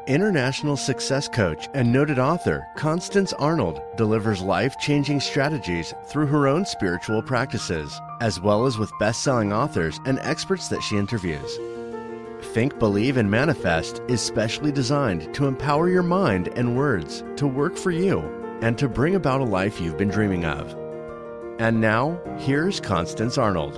International success coach and noted author Constance Arnold delivers life-changing strategies through her own spiritual practices, as well as with best-selling authors and experts that she interviews. Think, Believe, and Manifest is specially designed to empower your mind and words to work for you and to bring about a life you've been dreaming of. And now, here's Constance Arnold.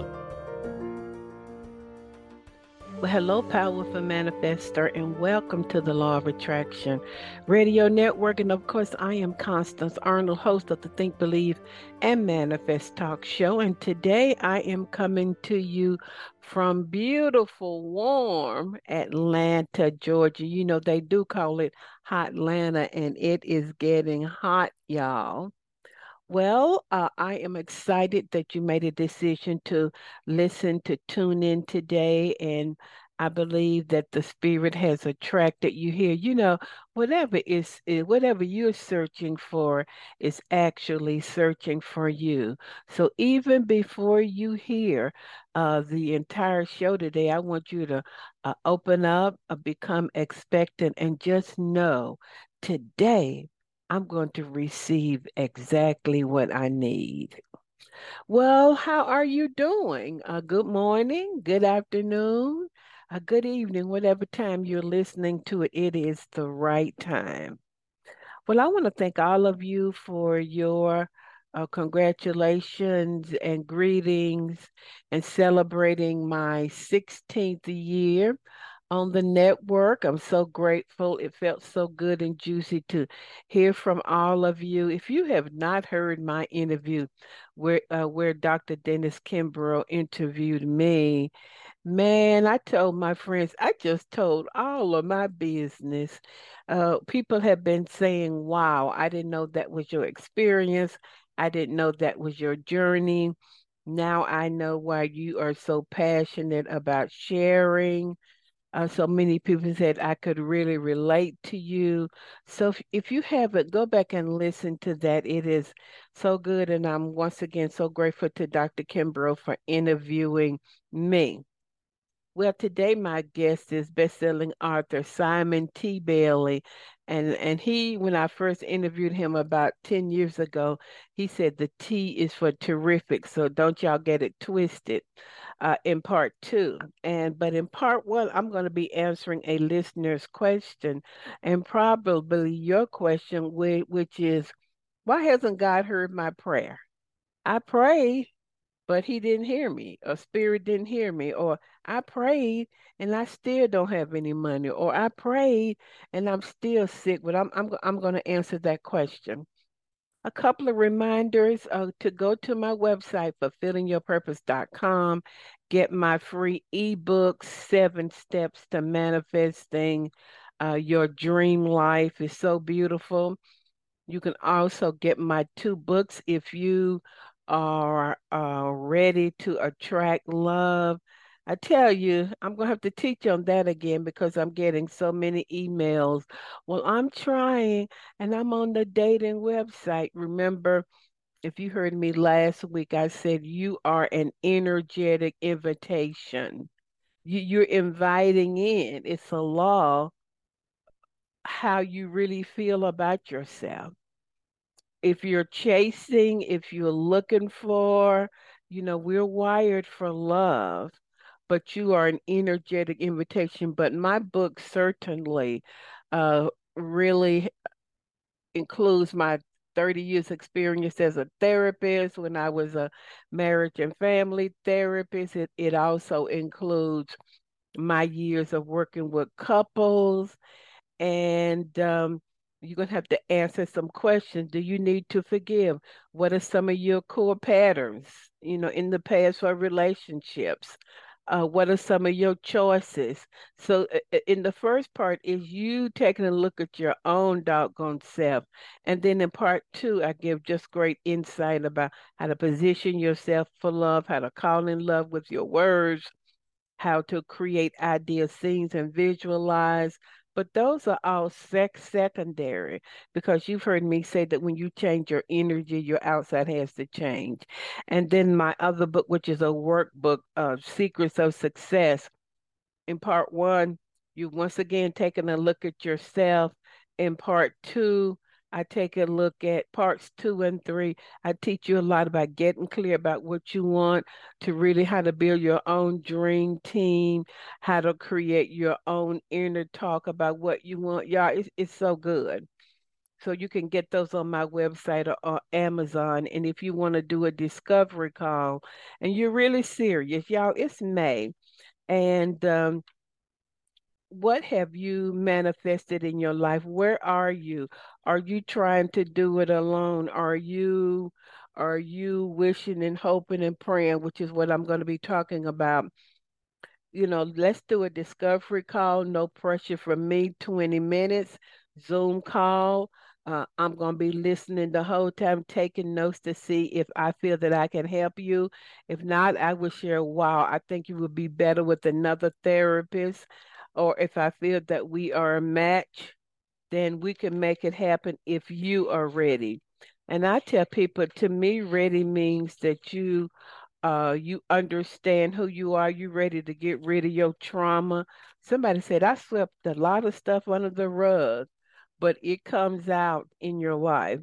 Well, hello, powerful manifester, and welcome to the Law of Attraction Radio Network. And of course, I am Constance Arnold, host of the Think, Believe, and Manifest Talk Show. And today I am coming to you from beautiful, warm Atlanta, Georgia. You know, they do call it Hot Atlanta, and it is getting hot, y'all. Well, I am excited that you made a decision to tune in today. And I believe that the Spirit has attracted you here. You know, whatever you're searching for is actually searching for you. So even before you hear the entire show today, I want you to open up, become expectant, and just know today I'm going to receive exactly what I need. Well, how are you doing? Good morning, good afternoon, good evening, whatever time you're listening to it, it is the right time. Well, I want to thank all of you for your congratulations and greetings and celebrating my 16th year on the network. I'm so grateful. It felt so good and juicy to hear from all of you. If you have not heard my interview where Dr. Dennis Kimbrough interviewed me, man, I told my friends, I just told all of my business. People have been saying, wow, I didn't know that was your experience. I didn't know that was your journey. Now I know why you are so passionate about sharing. So many people said I could really relate to you. So if you haven't, go back and listen to that. It is so good. And I'm once again so grateful to Dr. Kimbrough for interviewing me. Well, today my guest is best-selling author Simon T. Bailey. And he, when I first interviewed him about 10 years ago, he said the T is for terrific. So don't y'all get it twisted in part two. But in part one, I'm going to be answering a listener's question and probably your question, which is, why hasn't God heard my prayer? I prayed, but he didn't hear me, or spirit didn't hear me, or I prayed and I still don't have any money, or I prayed and I'm still sick. But I'm going to answer that question. A couple of reminders to go to my website, fulfillingyourpurpose.com, get my free ebook, 7 Steps to Manifesting Your Dream Life. Is so beautiful. You can also get my 2 books if you are ready to attract love. I tell you, I'm going to have to teach on that again because I'm getting so many emails. Well, I'm trying and I'm on the dating website. Remember, if you heard me last week, I said you are an energetic invitation. You're inviting in. It's a law how you really feel about yourself. If you're chasing, if you're looking for, we're wired for love, but you are an energetic invitation. But my book certainly really includes my 30 years experience as a therapist when I was a marriage and family therapist. It also includes my years of working with couples and you're going to have to answer some questions. Do you need to forgive? What are some of your core patterns, in the past for relationships? What are some of your choices? So, in the first part is you taking a look at your own doggone self. And then in part two, I give just great insight about how to position yourself for love, how to call in love with your words, how to create ideal scenes and visualize. But those are all secondary because you've heard me say that when you change your energy, your outside has to change. And then my other book, which is a workbook, Secrets of Success, in part one, You once again taking a look at yourself. In part two, I take a look at parts two and three. I teach you a lot about getting clear about what you want, to really how to build your own dream team, how to create your own inner talk about what you want. Y'all, it's so good. So you can get those on my website or Amazon. And if you want to do a discovery call and you're really serious, y'all, it's May. And what have you manifested in your life? Where are you? Are you trying to do it alone? Are you wishing and hoping and praying, which is what I'm going to be talking about? Let's do a discovery call, no pressure from me, 20 minutes, Zoom call. I'm going to be listening the whole time, taking notes to see if I feel that I can help you. If not, I will share, wow, I think you would be better with another therapist. Or if I feel that we are a match, then we can make it happen if you are ready. And I tell people, to me, ready means that you understand who you are, you ready to get rid of your trauma. Somebody said I swept a lot of stuff under the rug, but it comes out in your life.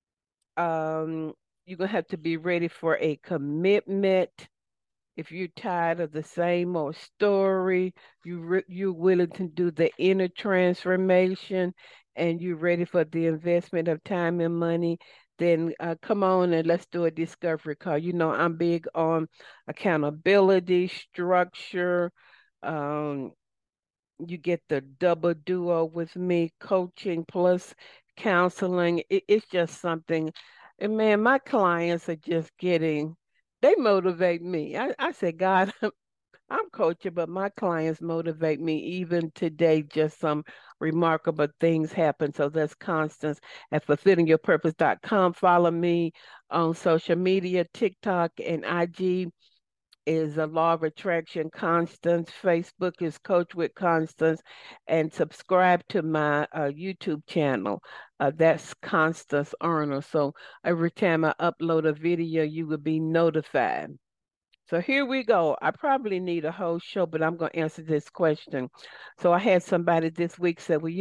um you're gonna have to be ready for a commitment. If you're tired of the same old story, you're willing to do the inner transformation, and you're ready for the investment of time and money, then come on and let's do a discovery call. I'm big on accountability, structure. Um, you get the double duo with me, coaching plus counseling. It's just something. And man, my clients are just they motivate me. I say, God, I'm coaching, but my clients motivate me even today. Just some remarkable things happen. So that's Constance at fulfillingyourpurpose.com. Follow me on social media, TikTok and IG is a Law of Attraction Constance. Facebook is Coach with Constance. And subscribe to my YouTube channel. That's Constance Arnold. So every time I upload a video, you will be notified. So here we go. I probably need a whole show, but I'm going to answer this question. So I had somebody this week say, well,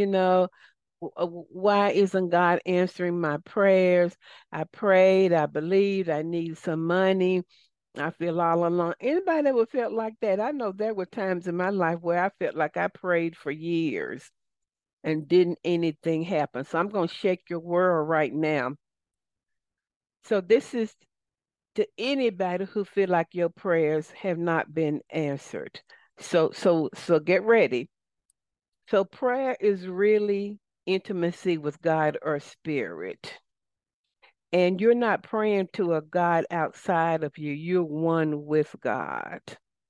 why isn't God answering my prayers? I prayed, I believed, I need some money. I feel all alone. Anybody that would felt like that? I know there were times in my life where I felt like I prayed for years and didn't anything happen. So I'm going to shake your world right now. So this is to anybody who feel like your prayers have not been answered. So get ready. So prayer is really intimacy with God or spirit. And you're not praying to a God outside of you. You're one with God.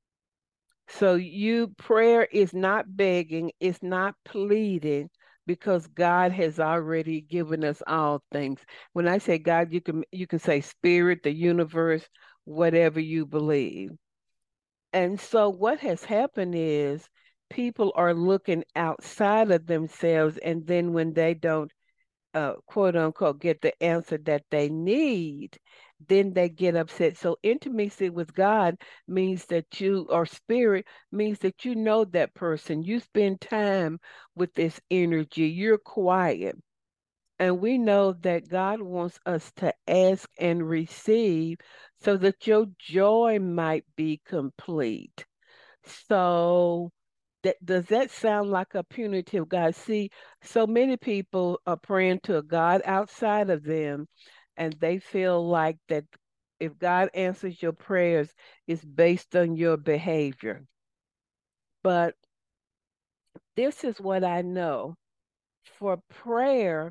So prayer is not begging, it's not pleading, because God has already given us all things. When I say God, you can say spirit, the universe, whatever you believe. And so what has happened is people are looking outside of themselves, and then when they don't quote unquote get the answer that they need, then they get upset. So intimacy with God means that or spirit means that you know that person. You spend time with this energy. You're quiet. And we know that God wants us to ask and receive so that your joy might be complete. So does that sound like a punitive God? See, so many people are praying to a God outside of them, and they feel like that if God answers your prayers, it's based on your behavior. But this is what I know. For prayer,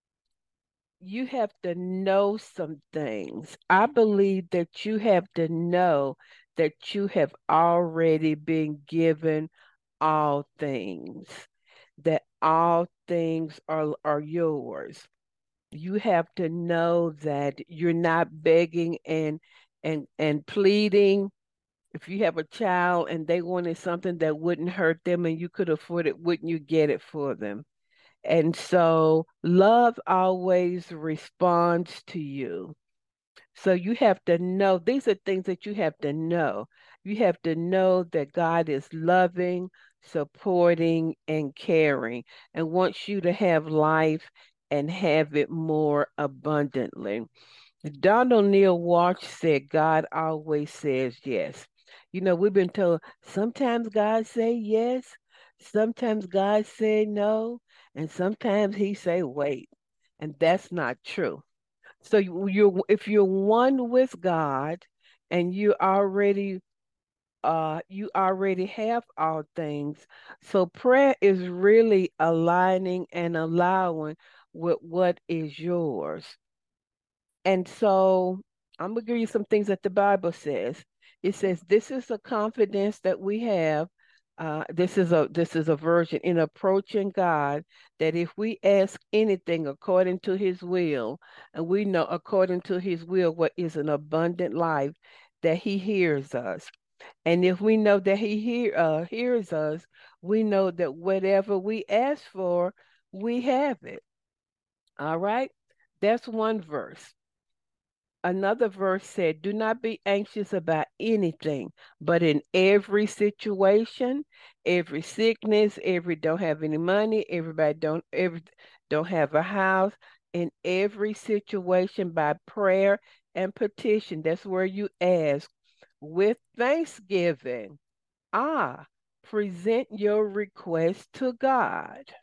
you have to know some things. I believe that you have to know that you have already been given all things, that all things are yours. You have to know that you're not begging and pleading. If you have a child and they wanted something that wouldn't hurt them and you could afford it, wouldn't you get it for them? And so love always responds to you. So you have to know, these are things that you have to know. You have to know that God is loving, supporting, and caring, and wants you to have life and have it more abundantly. Donald Neil Walsh said, God always says yes. We've been told sometimes God say yes, sometimes God say no, and sometimes he say wait. And that's not true. So if you're one with God and you already have all things. So prayer is really aligning and allowing with what is yours. And so I'm going to give you some things that the Bible says. It says, this is a confidence that we have. This is a version in approaching God, that if we ask anything according to his will, and we know according to his will what is an abundant life, that he hears us. And if we know that he hears us, we know that whatever we ask for, we have it. All right? That's one verse. Another verse said, do not be anxious about anything, but in every situation, every sickness, every don't have any money, every don't have a house, in every situation by prayer and petition. That's where you ask with thanksgiving. Ah, present your request to God.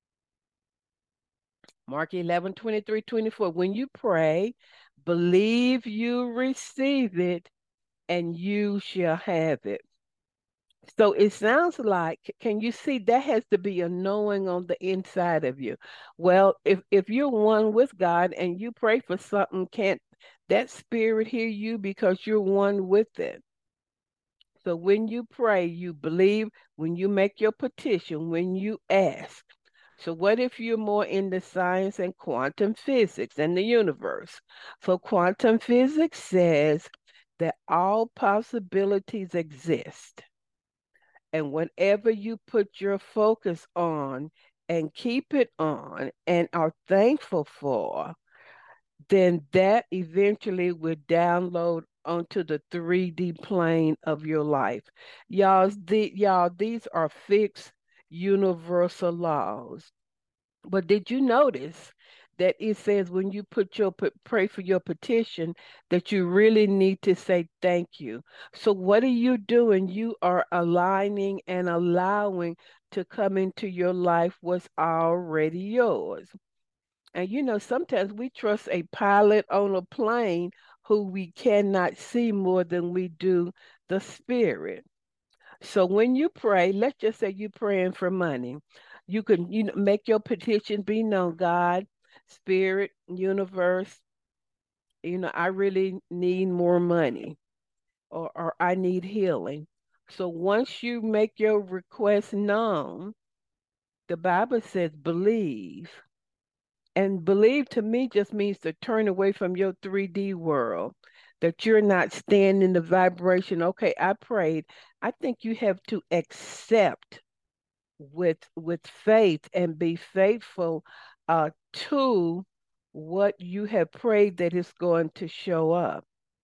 Mark 11, 23, 24. When you pray, believe you receive it and you shall have it. So it sounds like, can you see that has to be a knowing on the inside of you? Well, if you're one with God and you pray for something, can't that spirit hear you because you're one with it? So when you pray, you believe, when you make your petition, when you ask. So what if you're more into science and quantum physics and the universe? So quantum physics says that all possibilities exist. And whenever you put your focus on and keep it on and are thankful for, then that eventually will download onto the 3D plane of your life. Y'all, these are fixed universal laws. But did you notice that it says when you pray for your petition that you really need to say thank you? So what are you doing? You are aligning and allowing to come into your life what's already yours. And sometimes we trust a pilot on a plane who we cannot see more than we do the spirit. So when you pray, let's just say you're praying for money. You can, make your petition be known, God, spirit, universe, I really need more money, or I need healing. So once you make your request known, the Bible says believe. And believe to me just means to turn away from your 3D world, that you're not staying in the vibration. Okay, I prayed. I think you have to accept with faith and be faithful to what you have prayed that is going to show up,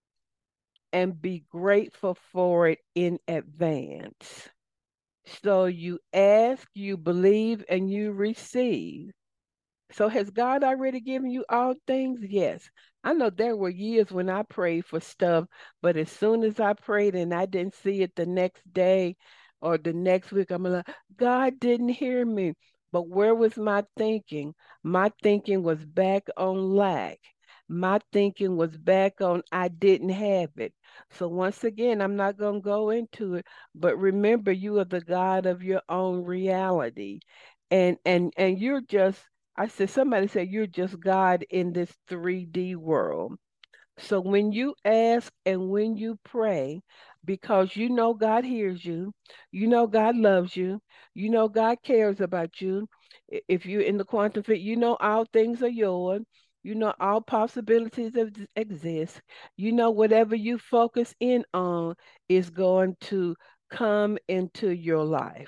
and be grateful for it in advance. So you ask, you believe, and you receive. So has God already given you all things? Yes. I know there were years when I prayed for stuff, but as soon as I prayed and I didn't see it the next day or the next week, I'm like, God didn't hear me. But where was my thinking? My thinking was back on lack. My thinking was back on I didn't have it. So once again, I'm not going to go into it, but remember you are the God of your own reality. And you're just, I said, somebody said you're just God in this 3D world. So when you ask and when you pray, because you know God hears you, you know God loves you, you know God cares about you. If you're in the quantum field, you know all things are yours. You know all possibilities exist. You know whatever you focus in on is going to come into your life.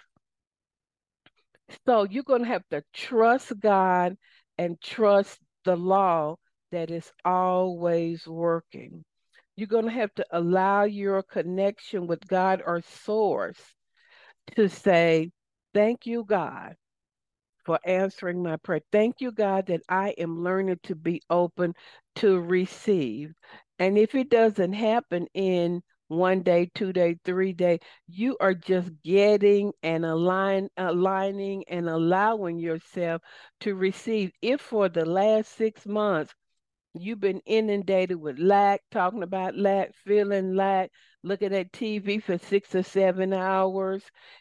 So you're going to have to trust God and trust the law that is always working. You're going to have to allow your connection with God or source to say, thank you, God, for answering my prayer. Thank you, God, that I am learning to be open to receive. And if it doesn't happen in 1 day, 2 day, 3 day, you are just getting and aligning and allowing yourself to receive. If for the last 6 months you've been inundated with lack, talking about lack, feeling lack, looking at TV for 6 or 7 hours.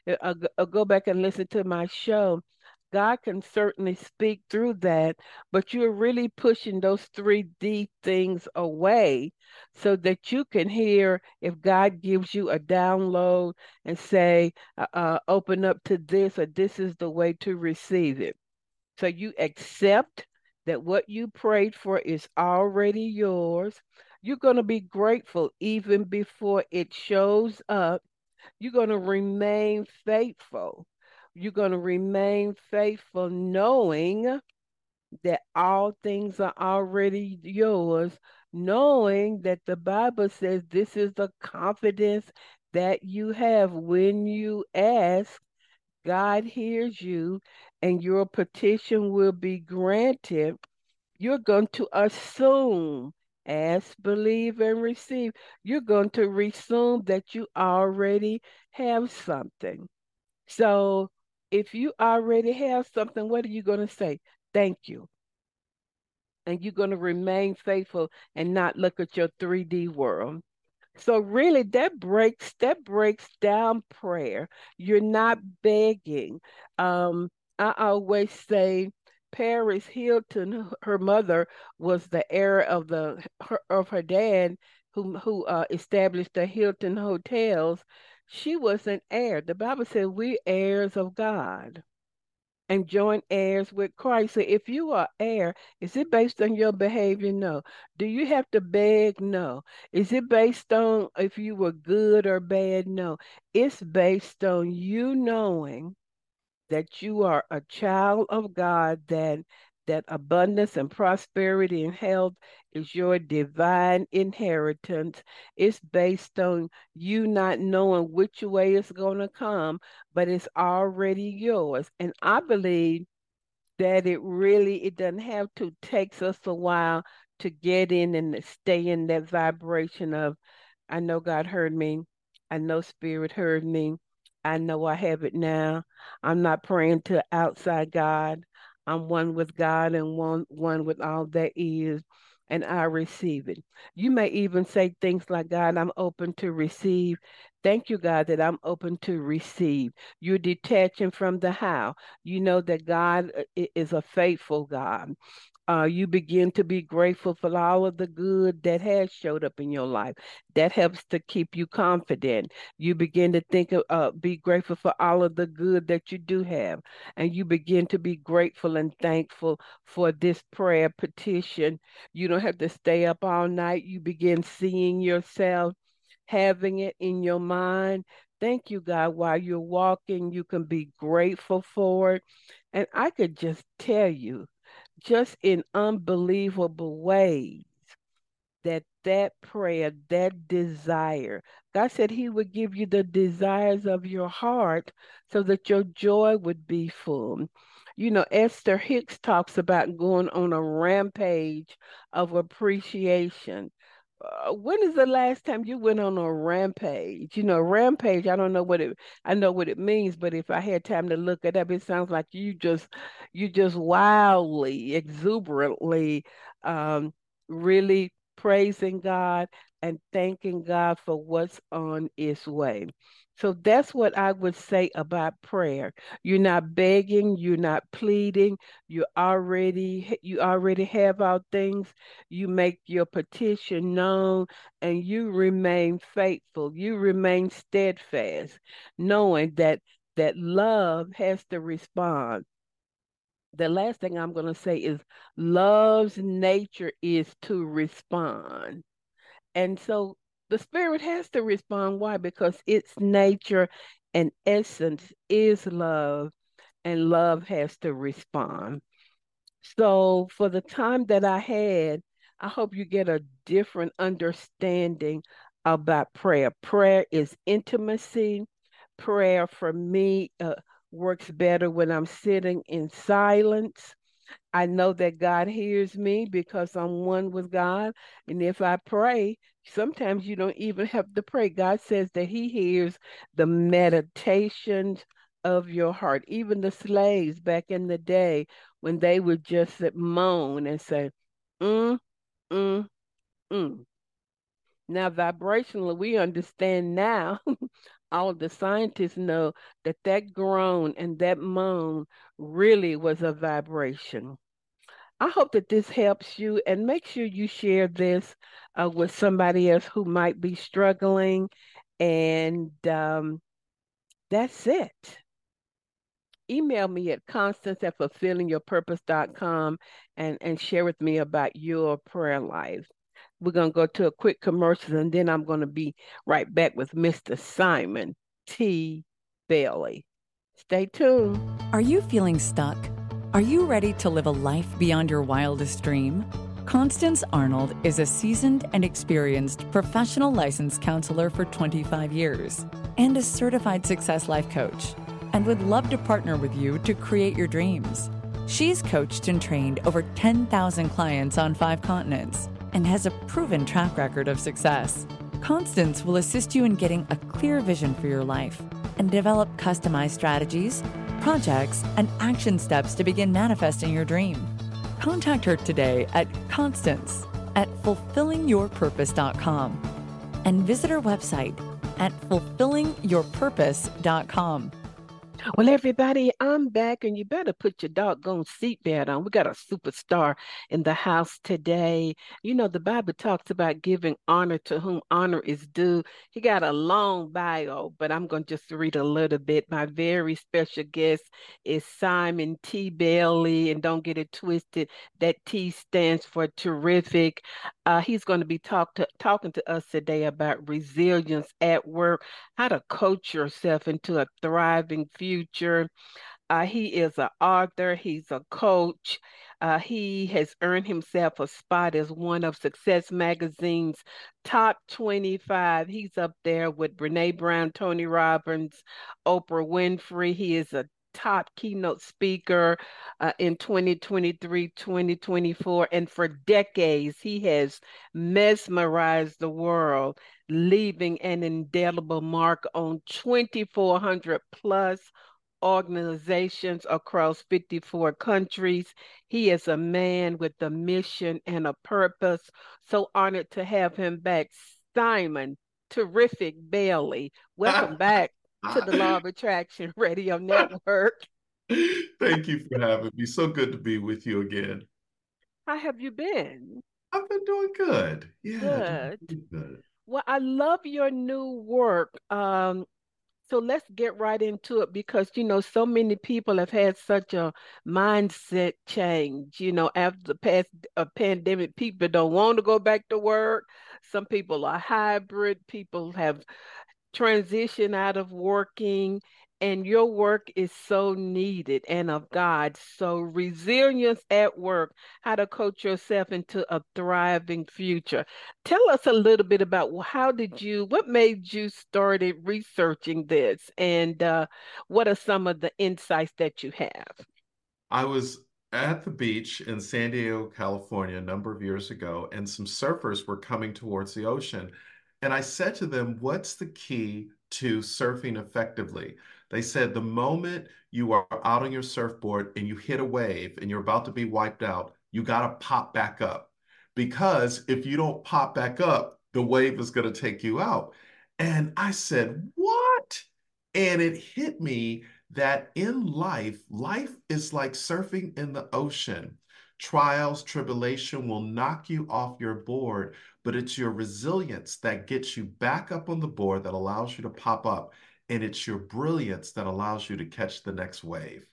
Go back and listen to my show. God can certainly speak through that, but you're really pushing those 3D things away so that you can hear if God gives you a download and say, open up to this, or this is the way to receive it. So you accept that what you prayed for is already yours. You're going to be grateful even before it shows up. You're going to remain faithful. You're going to remain faithful knowing that all things are already yours, knowing that the Bible says this is the confidence that you have when you ask. God hears you and your petition will be granted. You're going to assume, ask, believe, and receive. You're going to assume that you already have something. So if you already have something, what are you going to say? Thank you. And you're going to remain faithful and not look at your 3D world. So really that breaks down prayer. You're not begging. Um, I always say Paris Hilton, her mother was the heir of her dad who established the Hilton hotels. She was an heir. The Bible said we heirs of God and joint heirs with Christ. So if you are heir, is it based on your behavior? No. Do you have to beg? No. Is it based on if you were good or bad? No. It's based on you knowing that you are a child of God, that abundance and prosperity and health is your divine inheritance. It's based on you not knowing which way it's going to come, but it's already yours. And I believe that it doesn't have to takes us a while to get in and to stay in that vibration of I know God heard me. I know Spirit heard me. I know I have it now. I'm not praying to outside God. I'm one with God and one with all that is, and I receive it. You may even say things like, God, I'm open to receive. Thank you, God, that I'm open to receive. You're detaching from the how. You know that God is a faithful God. You begin to be grateful for all of the good that has showed up in your life. That helps to keep you confident. You begin to be grateful for all of the good that you do have. And you begin to be grateful and thankful for this prayer petition. You don't have to stay up all night. You begin seeing yourself having it in your mind. Thank you, God. While you're walking, you can be grateful for it. And I could just tell you, just in unbelievable ways, that prayer, that desire, God said He would give you the desires of your heart so that your joy would be full. You know, Esther Hicks talks about going on a rampage of appreciation. When is the last time you went on a rampage? You know, rampage, I know what it means, but if I had time to look it up, it sounds like you just wildly, exuberantly, um, really praising God and thanking God for what's on its way. So that's what I would say about prayer. You're not begging, you're not pleading, you already have all things. You make your petition known and you remain faithful. You remain steadfast, knowing that love has to respond. The last thing I'm going to say is love's nature is to respond. And so the spirit has to respond. Why? Because its nature and essence is love, and love has to respond. So for the time that I had, I hope you get a different understanding about prayer. Prayer is intimacy. prayer for me works better when I'm sitting in silence. I know that God hears me because I'm one with God. And if I pray, sometimes you don't even have to pray. God says that He hears the meditations of your heart. Even the slaves back in the day, when they would just moan and say, mm, mm, mm. Now, vibrationally, we understand now, all the scientists know that that groan and that moan really was a vibration. I hope that this helps you, and make sure you share this with somebody else who might be struggling. And that's it. Email me at constance@fulfillingyourpurpose.com and share with me about your prayer life. We're going to go to a quick commercial, and then I'm going to be right back with Mr. Simon T. Bailey. Stay tuned. Are you feeling stuck? Are you ready to live a life beyond your wildest dream? Constance Arnold is a seasoned and experienced professional licensed counselor for 25 years and a certified success life coach, and would love to partner with you to create your dreams. She's coached and trained over 10,000 clients on 5 continents and has a proven track record of success. Constance will assist you in getting a clear vision for your life and develop customized strategies, projects, and action steps to begin manifesting your dream. Contact her today at constance@fulfillingyourpurpose.com and visit her website at fulfillingyourpurpose.com. Well, everybody, I'm back, and you better put your doggone seatbelt on. We got a superstar in the house today. You know, the Bible talks about giving honor to whom honor is due. He got a long bio, but I'm going to just read a little bit. My very special guest is Simon T. Bailey, and don't get it twisted. That T stands for terrific. He's going to be talking to us today about resilience at work, how to coach yourself into a thriving future. He is an author, he's a coach. He has earned himself a spot as one of Success Magazine's top 25. He's up there with Brene Brown, Tony Robbins, Oprah Winfrey. He is a top keynote speaker in 2023, 2024, and for decades he has mesmerized the world, leaving an indelible mark on 2,400 plus organizations across 54 countries. He is a man with a mission and a purpose. So honored to have him back. Simon Terrific Bailey, welcome back to the Law of Attraction Radio Network. Thank you for having me. So good to be with you again. How have you been? I've been doing good. Yeah, Good. doing good. Well, I love your new work. So let's get right into it because, so many people have had such a mindset change. After the past pandemic, people don't want to go back to work. Some people are hybrid. People have transitioned out of working, and your work is so needed and of God. So resilience at work, how to coach yourself into a thriving future. Tell us a little bit about what made you started researching this, and what are some of the insights that you have? I was at the beach in San Diego, California, a number of years ago, and some surfers were coming towards the ocean. And I said to them, what's the key to surfing effectively? They said, the moment you are out on your surfboard and you hit a wave and you're about to be wiped out, you got to pop back up. Because if you don't pop back up, the wave is going to take you out. And I said, what? And it hit me that in life, life is like surfing in the ocean. Trials, tribulation will knock you off your board, but it's your resilience that gets you back up on the board that allows you to pop up. And it's your brilliance that allows you to catch the next wave.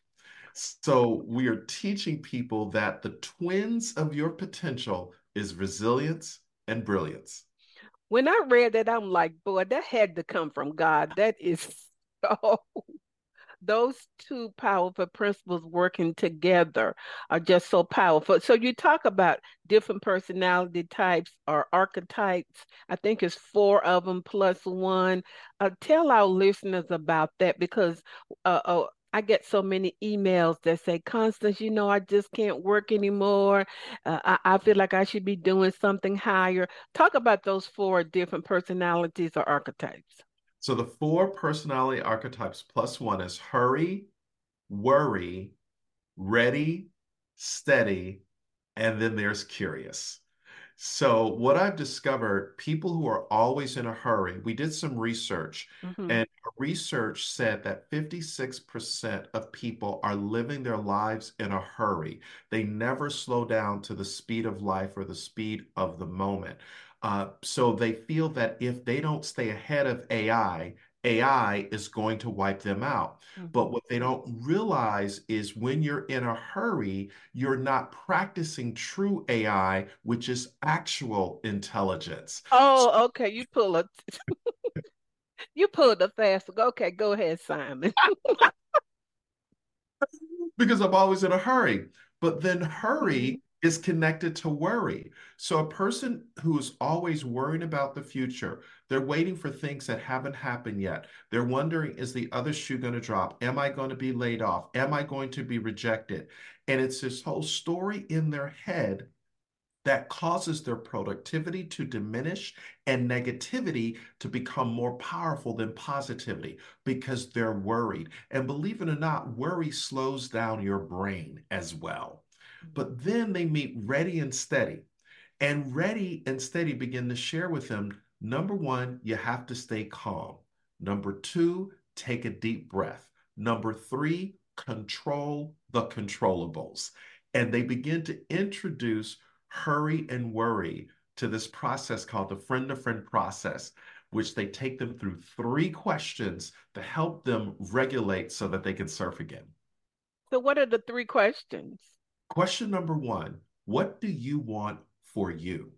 So we are teaching people that the twins of your potential is resilience and brilliance. When I read that, I'm like, boy, that had to come from God. That is so those two powerful principles working together are just so powerful. So you talk about different personality types or archetypes. I think it's four of them plus one. Tell our listeners about that because I get so many emails that say, Constance, I just can't work anymore. I feel like I should be doing something higher. Talk about those four different personalities or archetypes. So the four personality archetypes plus one is hurry, worry, ready, steady, and then there's curious. So what I've discovered, people who are always in a hurry, we did some research, Hmm. and research said that 56% of people are living their lives in a hurry. They never slow down to the speed of life or the speed of the moment. So they feel that if they don't stay ahead of AI is going to wipe them out. But Hmm. what they don't realize is when you're in a hurry, you're not practicing true AI, which is actual intelligence. Oh, okay. You pulled a fast one. Okay, go ahead, Simon. Because I'm always in a hurry. But then Mhm. hurry is connected to worry. So a person who's always worrying about the future, they're waiting for things that haven't happened yet. They're wondering, is the other shoe going to drop? Am I going to be laid off? Am I going to be rejected? And it's this whole story in their head that causes their productivity to diminish and negativity to become more powerful than positivity because they're worried. And believe it or not, worry slows down your brain as well. But then they meet Ready and Steady. And Ready and Steady begin to share with them number one, you have to stay calm. Number two, take a deep breath. Number three, control the controllables. And they begin to introduce hurry and worry to this process called the friend to friend process, which they take them through three questions to help them regulate so that they can surf again. So, what are the three questions? Question number one, what do you want for you?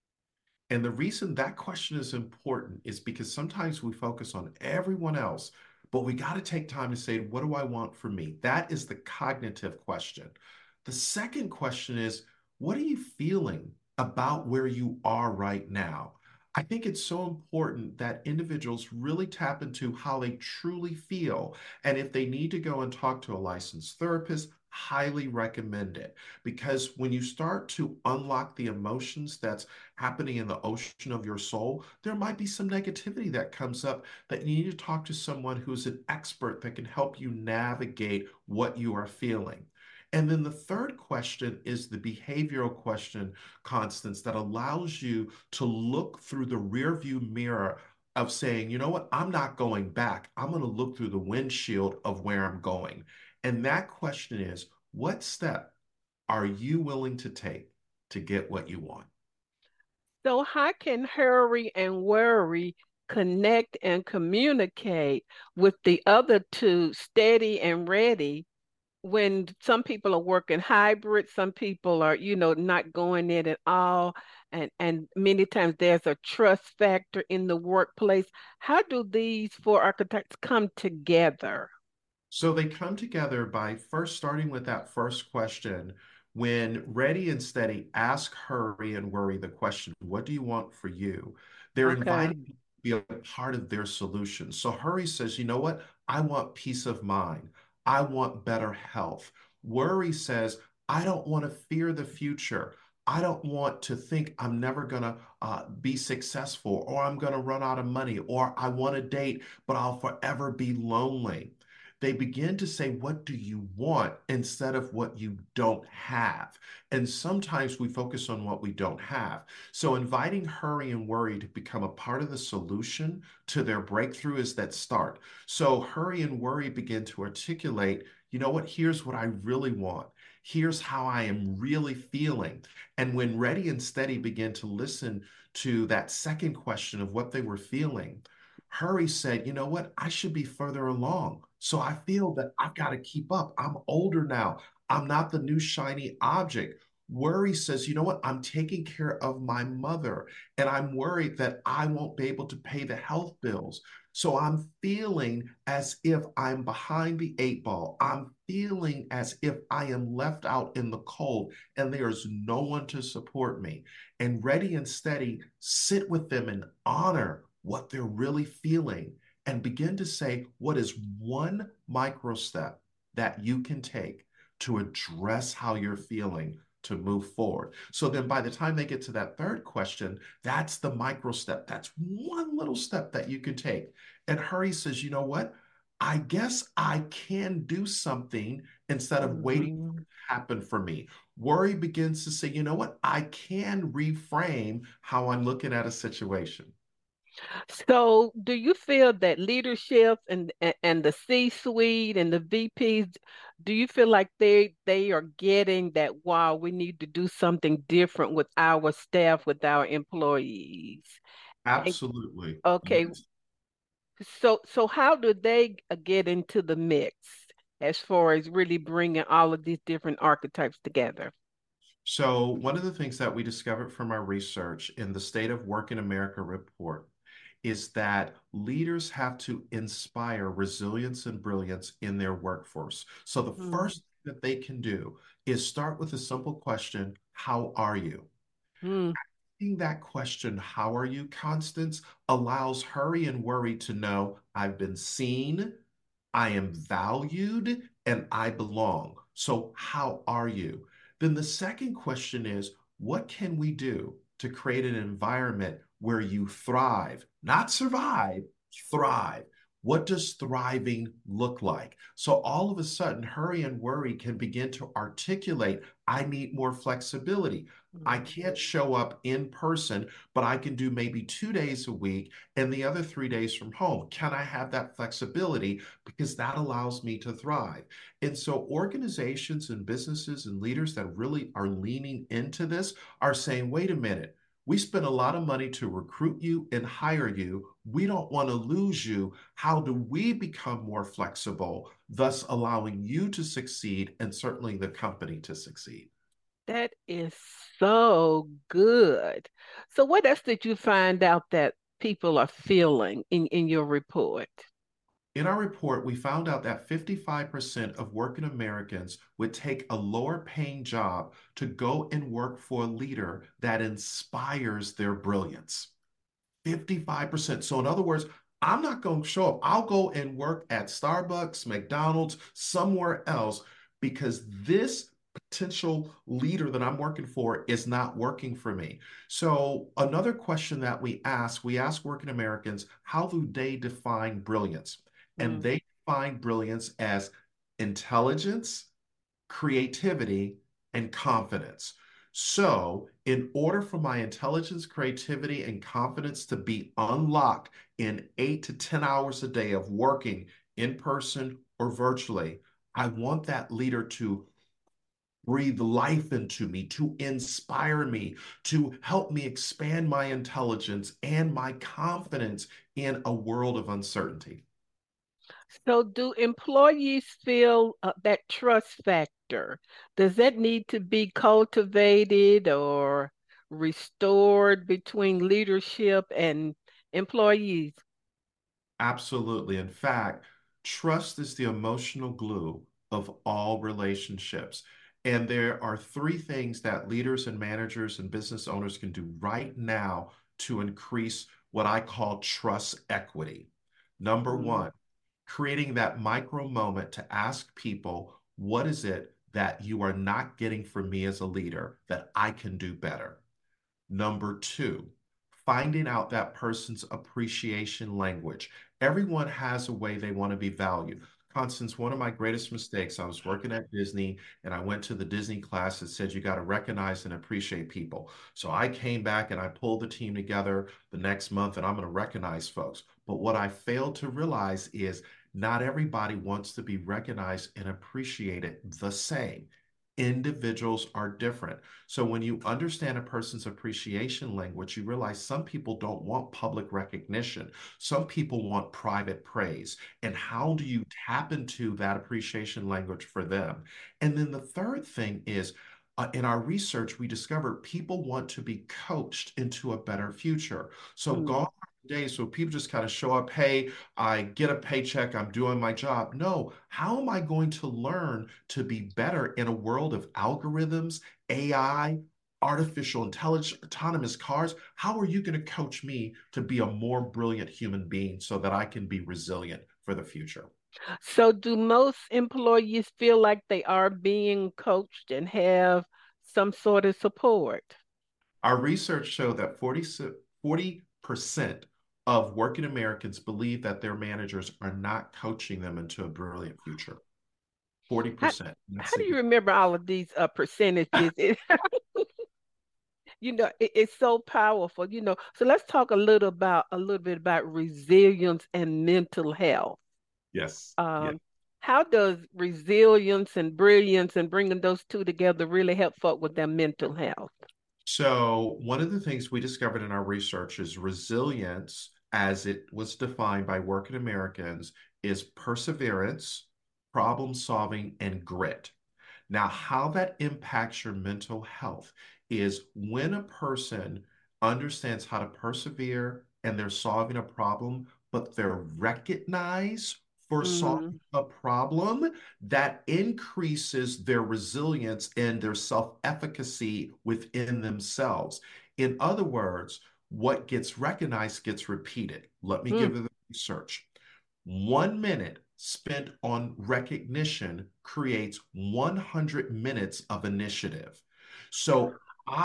And the reason that question is important is because sometimes we focus on everyone else, but we got to take time to say, what do I want for me? That is the cognitive question. The second question is, what are you feeling about where you are right now? I think it's so important that individuals really tap into how they truly feel. And if they need to go and talk to a licensed therapist, highly recommend it. Because when you start to unlock the emotions that's happening in the ocean of your soul, there might be some negativity that comes up that you need to talk to someone who's an expert that can help you navigate what you are feeling. And then the third question is the behavioral question, Constance, that allows you to look through the rearview mirror of saying, you know what, I'm not going back. I'm going to look through the windshield of where I'm going. And that question is, what step are you willing to take to get what you want? So, how can hurry and worry connect and communicate with the other two, steady and ready, when some people are working hybrid, some people are, not going in at all, and many times there's a trust factor in the workplace. How do these four archetypes come together? So they come together by first starting with that first question. When Ready and Steady ask Hurry and Worry the question, what do you want for you? They're Okay. inviting you to be a part of their solution. So Hurry says, you know what? I want peace of mind. I want better health. Worry says, I don't want to fear the future. I don't want to think I'm never going to be successful or I'm going to run out of money or I want to date, but I'll forever be lonely. They begin to say, what do you want instead of what you don't have? And sometimes we focus on what we don't have. So inviting Hurry and Worry to become a part of the solution to their breakthrough is that start. So Hurry and Worry begin to articulate, you know what, here's what I really want. Here's how I am really feeling. And when Ready and Steady begin to listen to that second question of what they were feeling, Hurry said, you know what? I should be further along. So I feel that I've got to keep up. I'm older now. I'm not the new shiny object. Worry says, you know what? I'm taking care of my mother and I'm worried that I won't be able to pay the health bills. So I'm feeling as if I'm behind the eight ball. I'm feeling as if I am left out in the cold and there's no one to support me. And Ready and Steady sit with them and honor what they're really feeling and begin to say, what is one micro step that you can take to address how you're feeling to move forward? So then by the time they get to that third question, that's the micro step. That's one little step that you can take. And Hurry says, you know what? I guess I can do something instead of waiting for Mhm. it to happen for me. Worry begins to say, you know what? I can reframe how I'm looking at a situation. So, do you feel that leadership and the C-suite and the VPs, do you feel like they are getting that, wow, we need to do something different with our staff, with our employees? And- Absolutely. Okay, Yes. so how do they get into the mix as far as really bringing all of these different archetypes together? So, one of the things that we discovered from our research in the State of Work in America report is that leaders have to inspire resilience and brilliance in their workforce. So, the Mm, first thing that they can do is start with a simple question: how are you? mm, Asking that question, how are you, Constance, allows Hurry and Worry to know I've been seen, I am valued, and I belong. So, how are you? Then the second question is, what can we do to create an environment where you thrive, not survive, thrive? What does thriving look like? So, all of a sudden, Hurry and Worry can begin to articulate, I need more flexibility. I mm. can't show up in person, but I can do maybe 2 days a week and the other 3 days from home. Can I have that flexibility? Because that allows me to thrive. And so organizations and businesses and leaders that really are leaning into this are saying, wait a minute, we spent a lot of money to recruit you and hire you. We don't want to lose you. How do we become more flexible, thus allowing you to succeed and certainly the company to succeed? That is so good. So, what else did you find out that people are feeling in your report? In our report, we found out that 55% of working Americans would take a lower paying job to go and work for a leader that inspires their brilliance. 55%. So, in other words, I'm not going to show up. I'll go and work at Starbucks, McDonald's, somewhere else because this potential leader that I'm working for is not working for me. So, another question that we ask working Americans, how do they define brilliance? And Mm. they define brilliance as intelligence, creativity, and confidence. So, in order for my intelligence, creativity, and confidence to be unlocked in 8 to 10 hours a day of working in person or virtually, I want that leader to breathe life into me, to inspire me, to help me expand my intelligence and my confidence in a world of uncertainty. So, do employees feel that trust factor? Does that need to be cultivated or restored between leadership and employees? Absolutely. In fact, trust is the emotional glue of all relationships. And there are three things that leaders and managers and business owners can do right now to increase what I call trust equity. Number Mm, one, creating that micro moment to ask people, what is it that you are not getting from me as a leader that I can do better? Number two, finding out that person's appreciation language. Everyone has a way they want to be valued. Constance, one of my greatest mistakes, I was working at Disney and I went to the Disney class that said you got to recognize and appreciate people. So I came back and I pulled the team together the next month and I'm going to recognize folks. But what I failed to realize is not everybody wants to be recognized and appreciated the same. Individuals are different. So when you understand a person's appreciation language, you realize some people don't want public recognition. Some people want private praise. And how do you tap into that appreciation language for them? And then the third thing is In our research, we discovered people want to be coached into a better future. So Mm. gone are the days where people just kind of show up, hey, I get a paycheck, I'm doing my job. No, how am I going to learn to be better in a world of algorithms, AI, artificial intelligence, autonomous cars? How are you going to coach me to be a more brilliant human being so that I can be resilient for the future? So do most employees feel like they are being coached and have some sort of support? Our research showed that 40% of working Americans believe that their managers are not coaching them into a brilliant future. How 40%. That's how do you significant. remember all of these percentages? It's so powerful, So let's talk a little bit about resilience and mental health. Yes. Yeah. Um, how does resilience and brilliance and bringing those two together really help folk with their mental health? So, one of the things we discovered in our research is resilience, as it was defined by working Americans, is perseverance, problem solving, and grit. Now, how that impacts your mental health is when a person understands how to persevere and they're solving a problem, but they're recognized for Mm, solving a problem, that increases their resilience and their self-efficacy within themselves. In other words, what gets recognized gets repeated. Let me mm, give you the research. 1 minute spent on recognition creates 100 minutes of initiative. So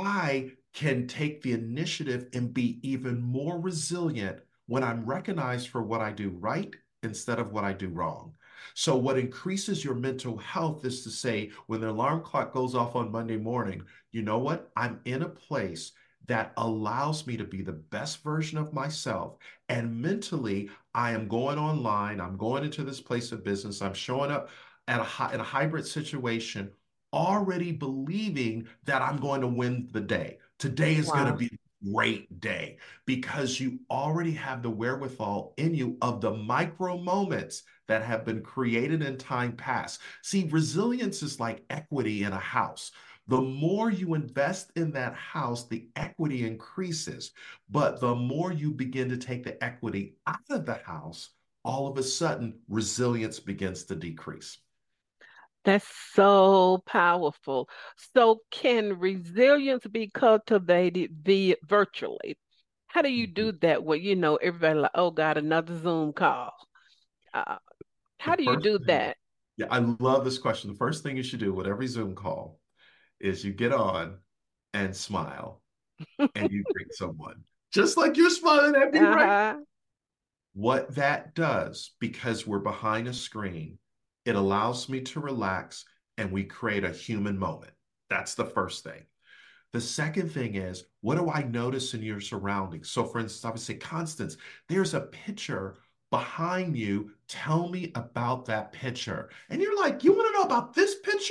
I can take the initiative and be even more resilient when I'm recognized for what I do right instead of what I do wrong. So, what increases your mental health is to say, when the alarm clock goes off on Monday morning, you know what? I'm in a place that allows me to be the best version of myself. And mentally, I am going online, I'm going into this place of business, I'm showing up in a hybrid situation, already believing that I'm going to win the day. Today is going to wow. be a great day because you already have the wherewithal in you of the micro moments that have been created in time past. See, resilience is like equity in a house. The more you invest in that house, the equity increases. But the more you begin to take the equity out of the house, all of a sudden resilience begins to decrease. That's so powerful. So can resilience be cultivated via virtually? How do you do that when everybody like, oh God, another Zoom call? Uh, how The do you first do thing, that? yeah, I love this question. The first thing you should do with every Zoom call is you get on and smile and you greet someone, just like you're smiling at me right. Uh-huh. What that does, because we're behind a screen, it allows me to relax and we create a human moment. That's the first thing. The second thing is, what do I notice in your surroundings? So, for instance, I would say, Constance, there's a picture behind you. Tell me about that picture. And you're like, you want to know about this picture?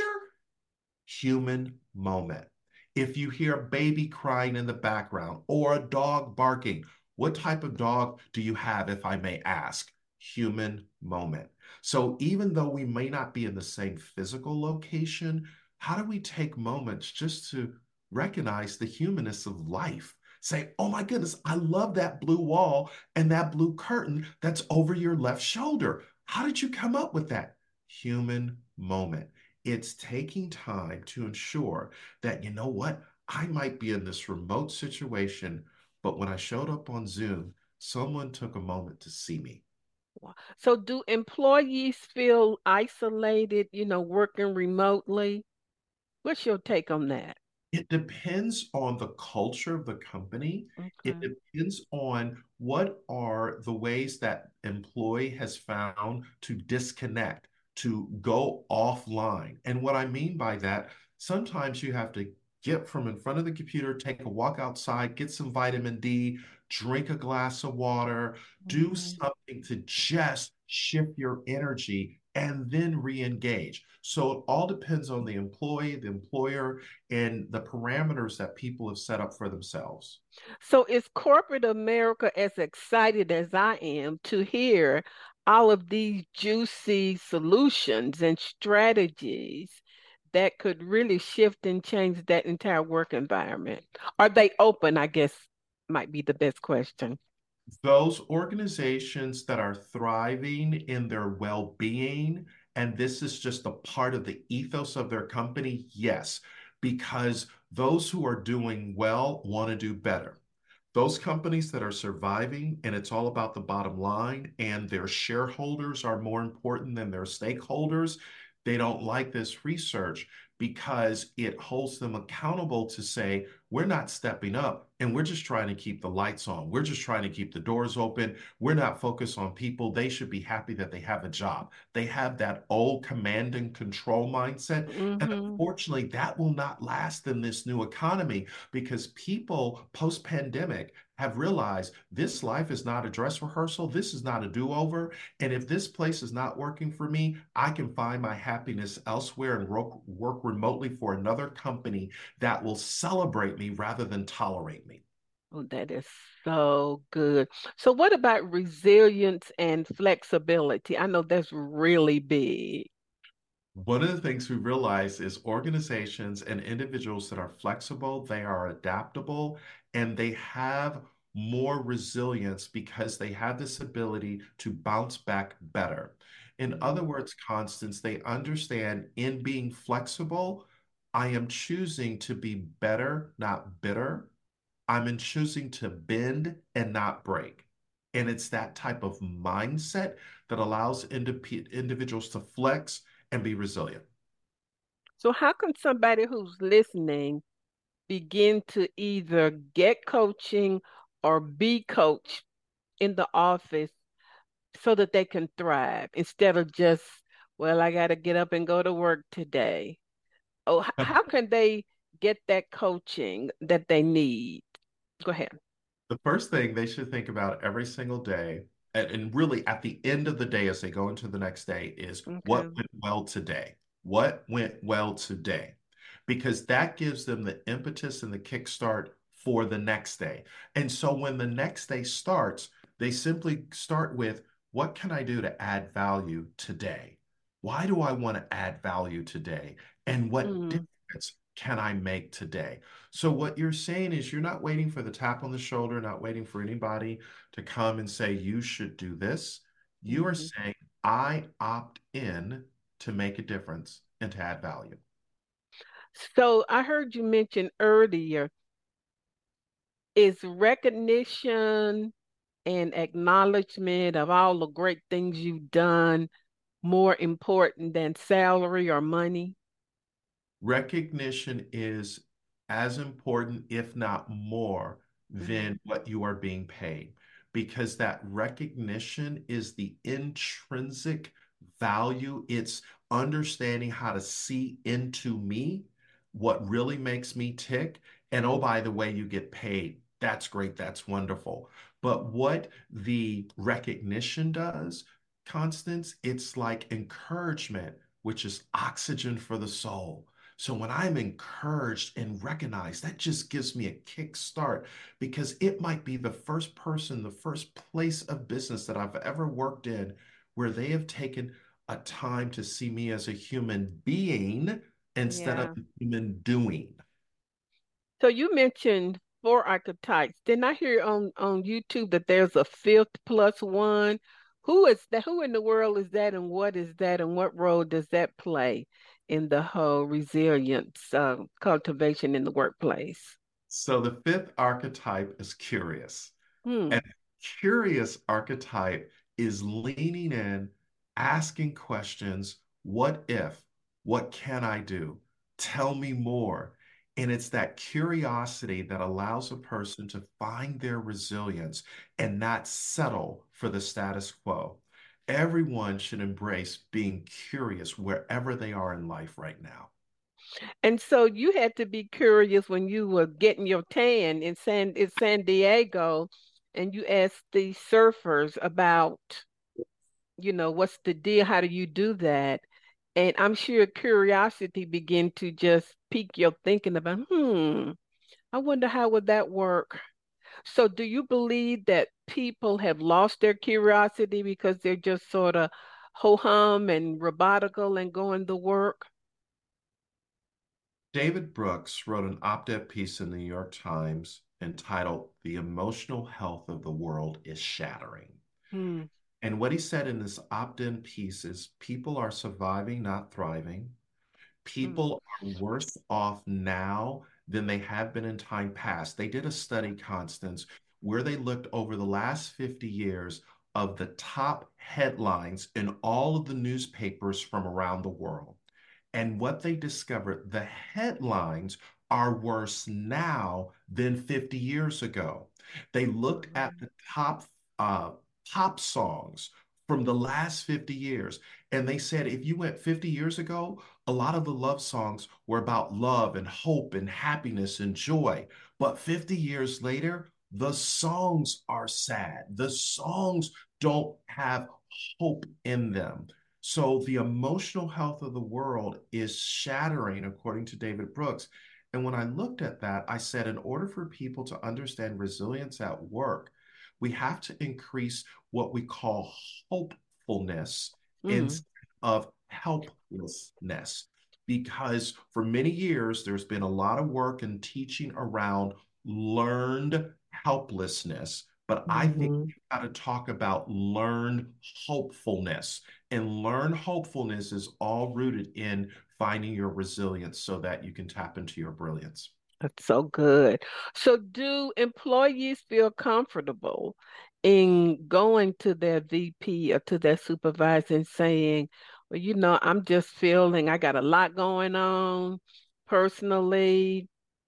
Human moment. If you hear a baby crying in the background or a dog barking, what type of dog do you have, if I may ask? Human moment. So even though we may not be in the same physical location, how do we take moments just to recognize the humanness of life? Say, oh my goodness, I love that blue wall and that blue curtain that's over your left shoulder. How did you come up with that? Human moment. It's taking time to ensure that, you know what, I might be in this remote situation, but when I showed up on Zoom, someone took a moment to see me. Wow. So do employees feel isolated, working remotely? What's your take on that? It depends on the culture of the company. It Okay. depends on what are the ways that employee has found to disconnect, to go offline. And what I mean by that, sometimes you have to get from in front of the computer, take a walk outside, get some vitamin D, drink a glass of water, do Mm. something to just shift your energy and then re-engage. So it all depends on the employee, the employer, and the parameters that people have set up for themselves. So is corporate America as excited as I am to hear all of these juicy solutions and strategies that could really shift and change that entire work environment? Are they open, I guess, might be the best question. Those organizations that are thriving in their well-being, and this is just a part of the ethos of their company, yes, because those who are doing well want to do better. Those companies that are surviving and it's all about the bottom line and their shareholders are more important than their stakeholders, they don't like this research because it holds them accountable to say, we're not stepping up and we're just trying to keep the lights on. We're just trying to keep the doors open. We're not focused on people. They should be happy that they have a job. They have that old command and control mindset. And Mm-hmm. unfortunately, that will not last in this new economy because people post-pandemic have realized this life is not a dress rehearsal. This is not a do-over. And if this place is not working for me, I can find my happiness elsewhere and work remotely for another company that will celebrate me rather than tolerate me. Oh, that is so good. So, what about resilience and flexibility? I know that's really big. One of the things we realize is organizations and individuals that are flexible, they are adaptable, and they have more resilience because they have this ability to bounce back better. In other Mhm. words, Constance, they understand in being flexible, I am choosing to be better, not bitter. I'm in choosing to bend and not break. And it's that type of mindset that allows individuals to flex and be resilient. So, how can somebody who's listening begin to either get coaching or be coached in the office so that they can thrive instead of just, well, I got to get up and go to work today? Oh, how can they get that coaching that they need? Go ahead. The first thing they should think about every single day, and really at the end of the day as they go into the next day, is Okay. what went well today? What went well today? Because that gives them the impetus and the kickstart for the next day. And so when the next day starts, they simply start with, what can I do to add value today? Why do I want to add value today? And what Mm, difference can I make today? So what you're saying is you're not waiting for the tap on the shoulder, not waiting for anybody to come and say you should do this. You are mhm. saying I opt in to make a difference and to add value. So I heard you mention earlier, is recognition and acknowledgement of all the great things you've done more important than salary or money? Recognition is as important, if not more, Hmm. than what you are being paid, because that recognition is the intrinsic value. It's understanding how to see into me what really makes me tick. And oh, by the way, you get paid. That's great. That's wonderful. But what the recognition does, Constance, it's like encouragement, which is oxygen for the soul. So when I'm encouraged and recognized, that just gives me a kick start because it might be the first person, the first place of business that I've ever worked in where they have taken a time to see me as a human being instead of Yeah. a human doing. So you mentioned four archetypes. Didn't I hear on YouTube that there's a fifth plus one? Who is that? Who in the world is that, and what is that, and what role does that play in the whole resilience cultivation in the workplace? So the fifth archetype is curious. Hmm. And curious archetype is leaning in, asking questions. What if? What can I do? Tell me more. And it's that curiosity that allows a person to find their resilience and not settle for the status quo. Everyone should embrace being curious wherever they are in life right now. And so you had to be curious when you were getting your tan in San Diego, and you asked the surfers about, what's the deal? How do you do that? And I'm sure curiosity began to just pique your thinking about, I wonder how would that work? So do you believe that people have lost their curiosity because they're just sort of ho hum and robotical and going to work? David Brooks wrote an op-ed piece in the New York Times entitled "The Emotional Health of the World is Shattering." Mm, And what he said in this opt-in piece is people are surviving, not thriving. mm, People are worse off now than they have been in time past. They did a study, Constance, where they looked over the last 50 years of the top headlines in all of the newspapers from around the world. And what they discovered, the headlines are worse now than 50 years ago. They looked at mm, the top uh, pop songs from the last 50 years, and they said if you went 50 years ago, a lot of the love songs were about love and hope and happiness and joy. But 50 years later, the songs are sad. The songs don't have hope in them. So the emotional health of the world is shattering, according to David Brooks. And when I looked at that, I said, in order for people to understand resilience at work, we have to increase what we call hopefulness mm. instead of helplessness. Because for many years, there's been a lot of work and teaching around learned helplessness. But I think Mhm. we've got to talk about learned hopefulness. And learned hopefulness is all rooted in finding your resilience so that you can tap into your brilliance. That's so good. So, do employees feel comfortable in going to their VP or to their supervisor and saying, well, I'm just feeling I got a lot going on personally.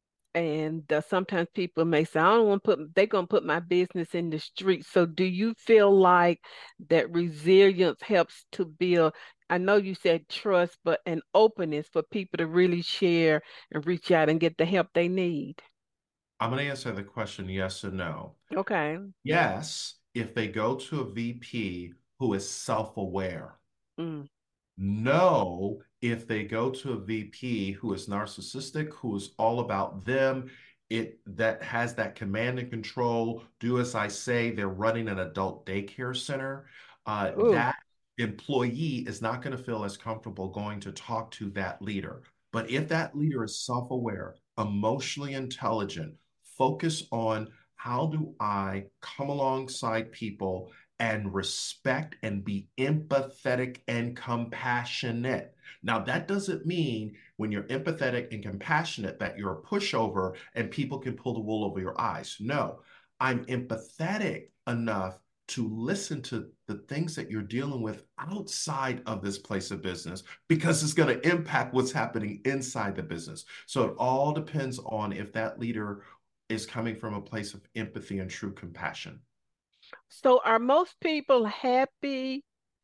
And sometimes people may say, I don't want to they're going to put my business in the street. So do you feel like that resilience helps to build, I know you said trust, but an openness for people to really share and reach out and get the help they need? I'm going to answer the question yes and no. Okay. Yes, if they go to a VP who is self-aware. Mm, No, if they go to a VP who is narcissistic, who is all about them, it that has that command and control, do as I say, they're running an adult daycare center. ooh, That employee is not going to feel as comfortable going to talk to that leader. But if that leader is self-aware, emotionally intelligent, focus on how do I come alongside people and respect and be empathetic and compassionate. Now, that doesn't mean when you're empathetic and compassionate that you're a pushover and people can pull the wool over your eyes. No, I'm empathetic enough to listen to the things that you're dealing with outside of this place of business because it's going to impact what's happening inside the business. So it all depends on if that leader is coming from a place of empathy and true compassion. so are most people happy,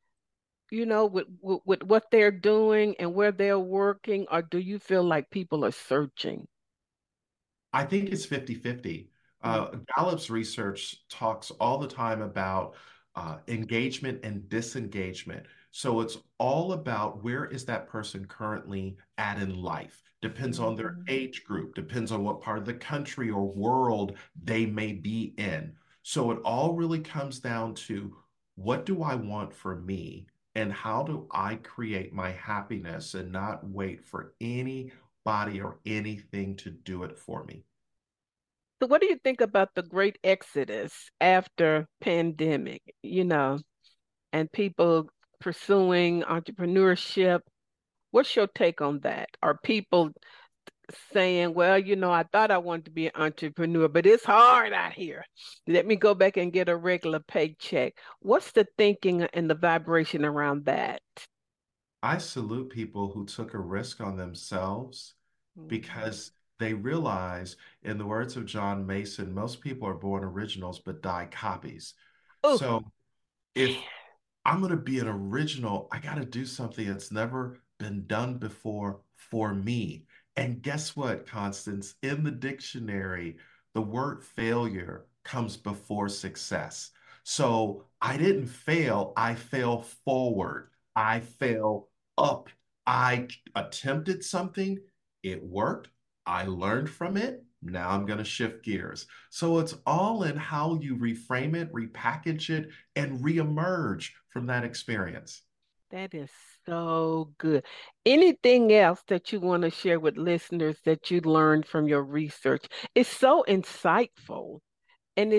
with what they're doing and where they're working, or do you feel like people are searching? I think it's 50-50. Mm, Gallup's research talks all the time about engagement and disengagement. So it's all about where is that person currently at in life. Depends on their mhm. age group, depends on what part of the country or world they may be in. So it all really comes down to what do I want for me and how do I create my happiness and not wait for anybody or anything to do it for me. So what do you think about the great exodus after pandemic, and people pursuing entrepreneurship? What's your take on that? Are people saying, well, I thought I wanted to be an entrepreneur, but it's hard out here. Let me go back and get a regular paycheck. What's the thinking and the vibration around that? I salute people who took a risk on themselves Mhm. because they realize, in the words of John Mason, most people are born originals but die copies. Oh, So if I'm going to be an original, I got to do something that's never been done before for me. And guess what, Constance? In the dictionary, the word failure comes before success. So I didn't fail, I fell forward. I fell up. I attempted something, it worked. I learned from it. Now I'm going to shift gears. So it's all in how you reframe it, repackage it, and reemerge from that experience. That is so good. Anything else that you want to share with listeners that you learned from your research? It's so insightful and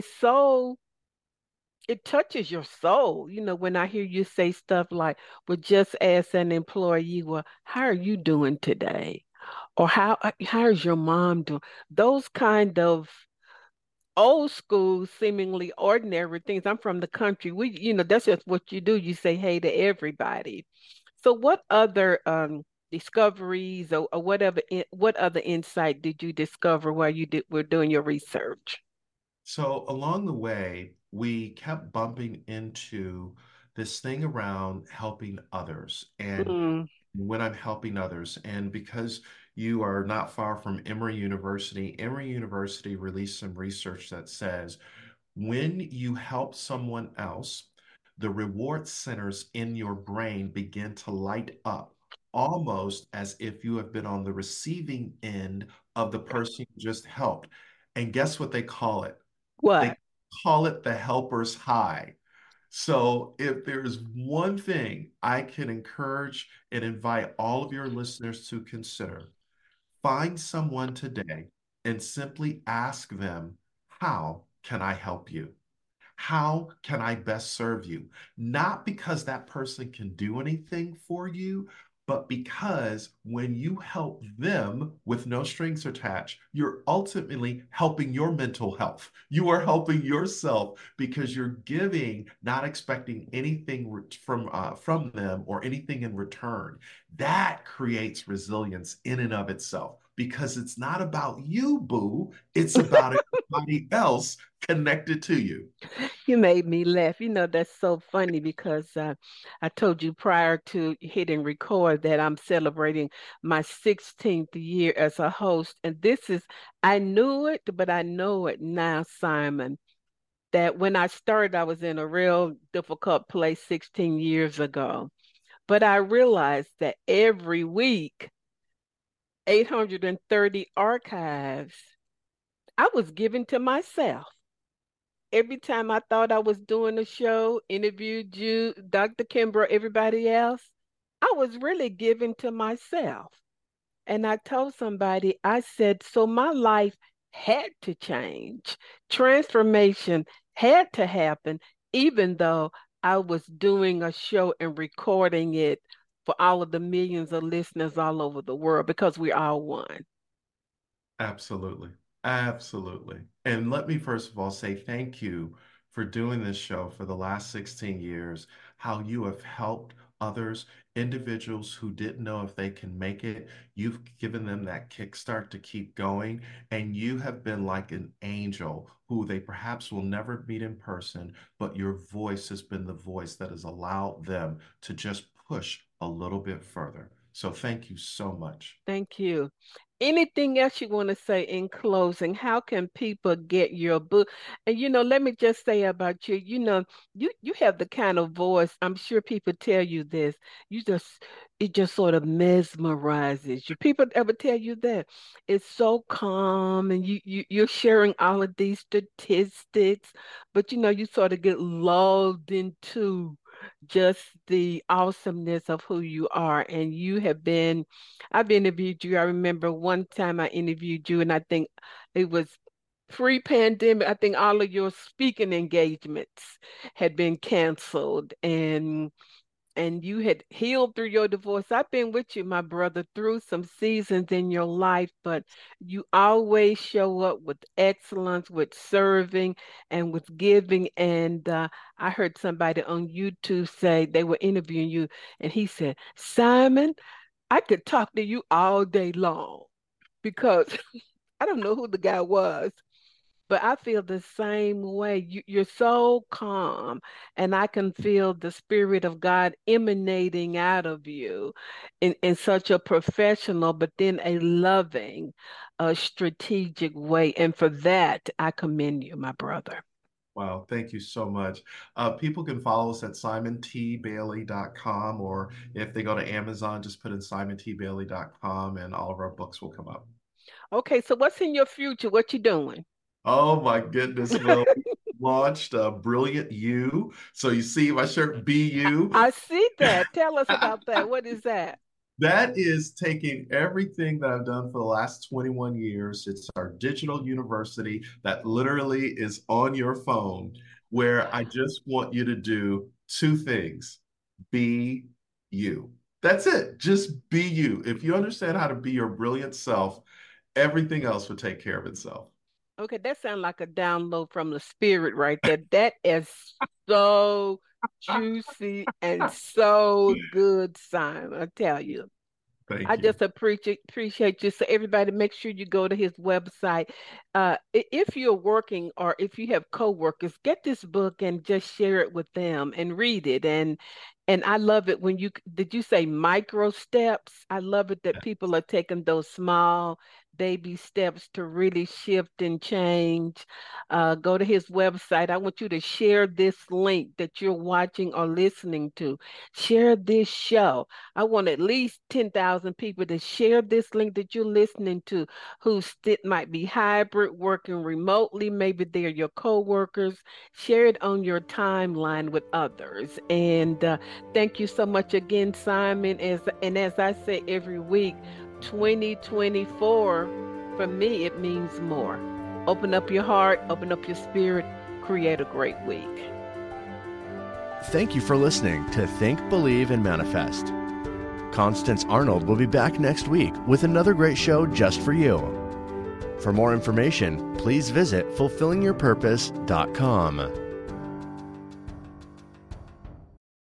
it touches your soul. When I hear you say stuff like, well, just as an employee, well, how are you doing today? Or how's your mom doing? Those kind of old school, seemingly ordinary things. I'm from the country. That's just what you do. You say hey to everybody. So what other discoveries or whatever, what other insight did you discover while were doing your research? So along the way, we kept bumping into this thing around helping others. And Mm, when I'm helping others, and because you are not far from Emory University released some research that says when you help someone else, the reward centers in your brain begin to light up, almost as if you have been on the receiving end of the person you just helped. And guess what they call it? They what? call it the helper's high. So, if there's one thing I can encourage and invite all of your listeners to consider, find someone today and simply ask them, how can I help you? How can I best serve you? Not because that person can do anything for you, but because when you help them with no strings attached, you're ultimately helping your mental health. You are helping yourself because you're giving, not expecting anything from them or anything in return. That creates resilience in and of itself because it's not about you, boo. It's about everybody else connected to you. You made me laugh. That's so funny because I told you prior to hitting record that I'm celebrating my 16th year as a host. And I knew it, but I know it now, Simon, that when I started, I was in a real difficult place 16 years ago. But I realized that every week, 830 archives, I was giving to myself. Every time I thought I was doing a show, interviewed you, Dr. Kimbrough, everybody else, I was really giving to myself. And I told somebody, I said, so my life had to change. Transformation had to happen, even though I was doing a show and recording it for all of the millions of listeners all over the world because we're all one. Absolutely. Absolutely. And let me first of all say thank you for doing this show for the last 16 years, how you have helped others, individuals who didn't know if they can make it. You've given them that kickstart to keep going, and you have been like an angel who they perhaps will never meet in person, but your voice has been the voice that has allowed them to just push a little bit further. So thank you so much. Thank you. Anything else you want to say in closing? How can people get your book? And let me just say about you, you have the kind of voice, I'm sure people tell you this. You just it just sort of mesmerizes you. People ever tell you that? It's so calm and you're sharing all of these statistics, but you sort of get lulled into just the awesomeness of who you are. And I've interviewed you. I remember one time I interviewed you, and I think it was pre-pandemic. I think all of your speaking engagements had been canceled, and you had healed through your divorce. I've been with you, my brother, through some seasons in your life, but you always show up with excellence, with serving, and with giving. And I heard somebody on YouTube say they were interviewing you, and he said, Simon, I could talk to you all day long because I don't know who the guy was, but I feel the same way. You're so calm, and I can feel the Spirit of God emanating out of you in such a professional, but then a loving, strategic way. And for that, I commend you, my brother. Wow, thank you so much. People can follow us at simontbailey.com, or if they go to Amazon, just put in simontbailey.com and all of our books will come up. Okay, so what's in your future? What you doing? Oh my goodness, Will. launched Brilliant You. So you see my shirt, Be You. I see that. Tell us about that. What is that? That is taking everything that I've done for the last 21 years. It's our digital university that literally is on your phone, where I just want you to do two things. Be you. That's it. Just be you. If you understand how to be your brilliant self, everything else will take care of itself. Okay, that sounds like a download from the spirit right there. That is so juicy and so good, Simon. I tell you. I Thank you. just appreciate you. So everybody, make sure you go to his website. If you're working or if you have coworkers, get this book and just share it with them and read it. And I love it when did you say micro steps? I love it that people are taking those small baby steps to really shift and change. Go to his website. I want you to share this link that you're watching or listening to. Share this show. I want at least 10,000 people to share this link that you're listening to who might be hybrid, working remotely. Maybe they're your coworkers. Share it on your timeline with others. And thank you so much again, Simon. As I say every week, 2024, for me, it means more. Open up your heart, open up your spirit, create a great week. Thank you for listening to Think, Believe, and Manifest. Constance Arnold will be back next week with another great show just for you. For more information, please visit fulfillingyourpurpose.com.